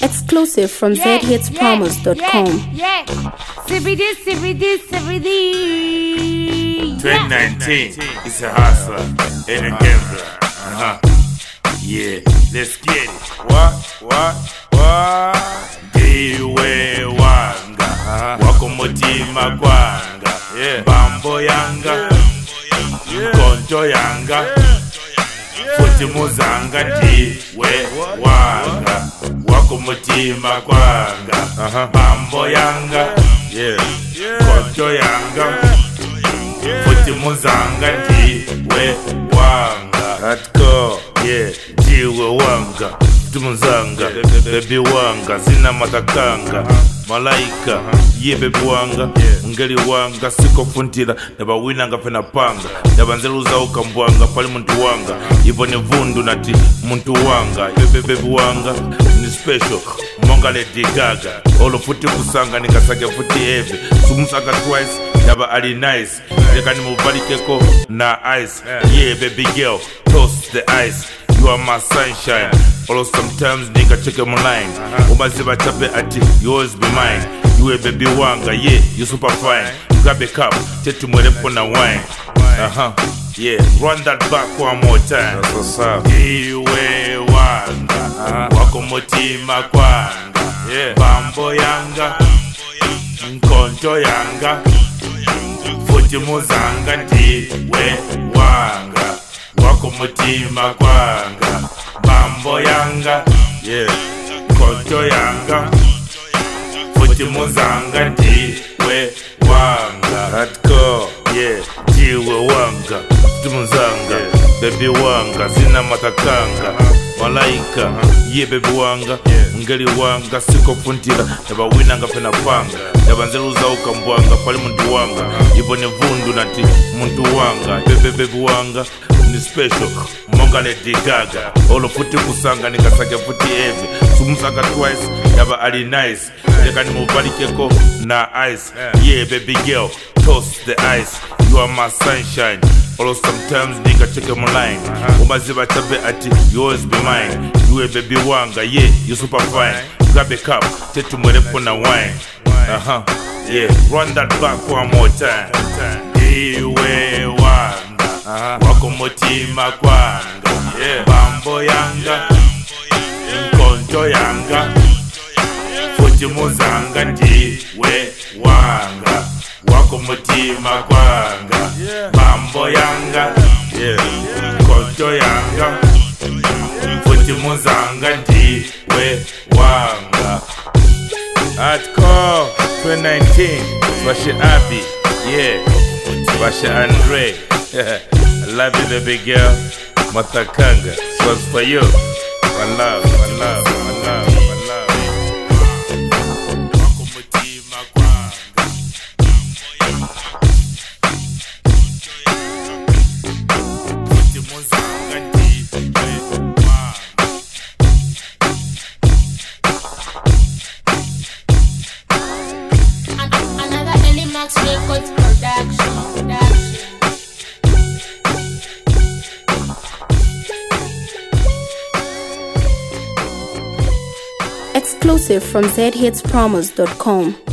Exclusive from zhitspromos.com. Yeah. CBD. 2019 is a hustler and a gambler. Yeah, let's get it. What? Diwe wanga wako mutima kwanga bambo yanga konto yanga futi muzanga diwe wanga wako mutima kwanga bambo yanga konto yanga futi muzanga diwe wanga. Let's go. Yeah, diwe wanga Tumuzanga, baby wanga, zina matakanga Malaika, ye baby wanga Ngeli wanga, siko funtila Neba winanga pena panga Neba nzeluza uka mbwanga, pali muntu wanga Ivo ne vundu nati, muntu wanga Baby wanga, ni special Monga Lady Gaga Olo futi kusanga, nikasake futi heavy Sumusaka twice, neba ali nice Leka ni mubali keko na ice Yeah baby girl, toast the ice You are my sunshine. Although sometimes nigga check him online. Umaziba chape ati, you always be mine. You a baby wanga, yeah, you super fine. Grab a cup, chetu mwerepo na wine. Yeah, run that back one more time. That's what's up. Iwe wanga, wako mutima kwanga. Bambo yanga, nkonto yanga. Futi muzanga diwe wanga. Wako mutima kwanga bambo yanga konto yanga futi muzanga diwe wanga. Let's go. Diwe wanga futi muzanga baby wanga zina matakanga Malaika baby wanga ngeli wanga siko funtila neba winanga pena panga neba nzeluza uka mbwanga pali muntu wanga Ivo ne vundu nati muntu wanga baby wanga ni special Monga Lady Gaga Olo futi kusanga nikasake futi heavy Sumusaka twice neba ali nice Leka ni mubali keko na ice Yeah baby girl toast the ice You are my sunshine. Although sometimes nigga check him online. Umaziba chape ati, you always be mine. You a baby wanga, yeah, you super fine. Grab a cup, chetu mwerepo na wine. Yeah, run that back one more time. Iwe wanga, wako mutima kwanga. Bambo yanga, nkonto yanga. Futi muzanga diwe wanga. Wako mutima kwanga bambo yanga konto yanga futi muzanga diwe wanga. Atko 2019 Bashi Abi Bashi Andre I love you baby girl Matakanga this was for you. One love. Records production. Exclusive from zhitspromos.com.